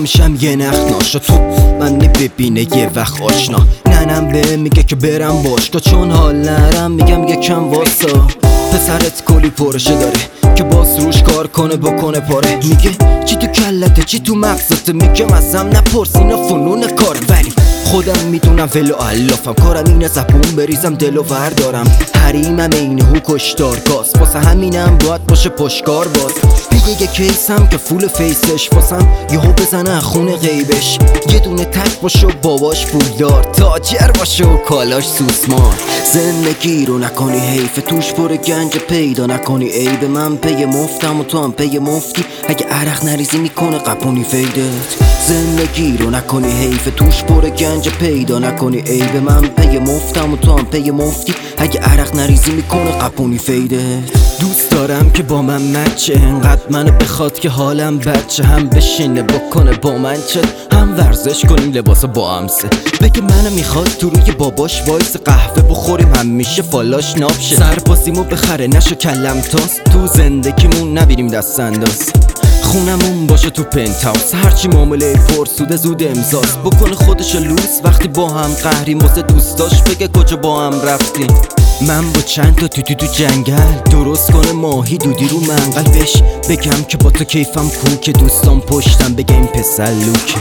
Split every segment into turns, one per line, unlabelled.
میشم یه نخناشا تو من ببینه یه وقت آشنا. ننم به میگه که برم باشگاه چون حال نرم میگم یکم واسا. پسرت کلی پرشه داره که باز روش کار کنه بکنه پاره. میگه چی تو کلته چی تو مغزته، میگم ازم نپرس اینا فنون کار. ولی خودم میدونم ولو علافم، کارم اینه زبون بریزم دلو وردارم. حریمم اینه هو کشتار گاز، واسه همینم باید باشه پشکار باز. میگه یه کیسم که فول فیسش واسم یهو بزنه خونه غیبش. یه دونه تک باشه و باباش پولدار، تاجر باشه و کالاش سوسمار. زندگی رو نکنی حیف توش پر گنج پیدا نکنی عیب. من پی مفتم و تو هم پی مفتی، اگه عرق نریزی میکنه قپونی فیدت. زندگی رو نکنی حیف توش پر گنج پیدا نکنی عیب. من پی مفتم و تو هم پی مفتی، اگه عرق نریزی میکنه قپونی فیدت. دوست دارم که با من مچه، انقدر منو بخواد که حالم بچه. هم بشینه بکنه با من چه، هم ورزش کنیم لباسا با همسه. بگه منو میخواد تو روی باباش وایس قهوه بخوریم همیشه فالاش نابشه. سربازیمو بخره نشو کلم تاست، تو زندگیمون نبیریم دست انداز. خونمون باشه تو پنت هاوس، هرچی معامله پرسوده زود امضاست. بکنه خودش لوس وقتی با هم قهریم، واسه دوستاش بگه کجا با هم رفتیم. من با چند تا تو جنگل درست کنه ماهی دودی رو منقل. بهش بگم که با تو کیفم کو که دوستان پشتم بگه این پسر لوک.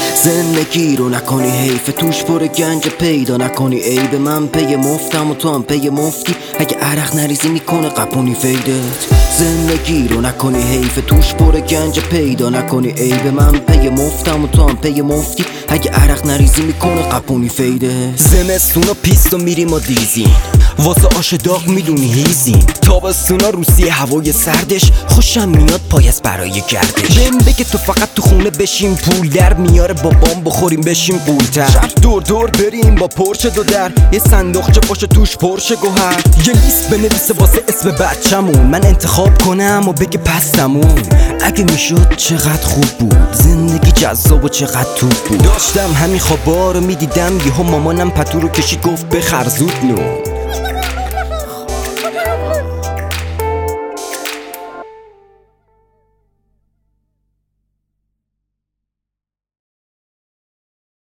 زندگی رو نکنی حیف توش پر گنج پیدا نکنی عیب. من پی مفتم و تو هم پی مفتی، اگه عرق نریزی میکنه قپونی فیدت. زندگی رو نکنی حیف توش پر گنج پیدا نکنی عیب. من پی مفتم و تو هم پی مفتی، اگه عرق نریزی میکنه قپونی فیدت. زمستونا پیستو میریم و دیزیم واسه آش داغ میدونی هیزیم. تابستونا روسی هوای سردش خوشم میاد پایست برای گردش. بهم بگه تو فقط تو خونه بشیم پول در میاره، بابام بخوریم بشیم قولتر. شهر دور دور بریم با پرچه دو در، یه صندوقچه باشه توش پرشه گوهر. یه لیست بنویسه واسه اسم بچمون، من انتخاب کنم و بگه پستمون. اگه میشد چقدر خوب بود زندگی جذاب و چقدر توپ بود. داشتم همین خوابا رو میدیدم، یهو مامانم پتو رو کشید گفت بخر زود نو.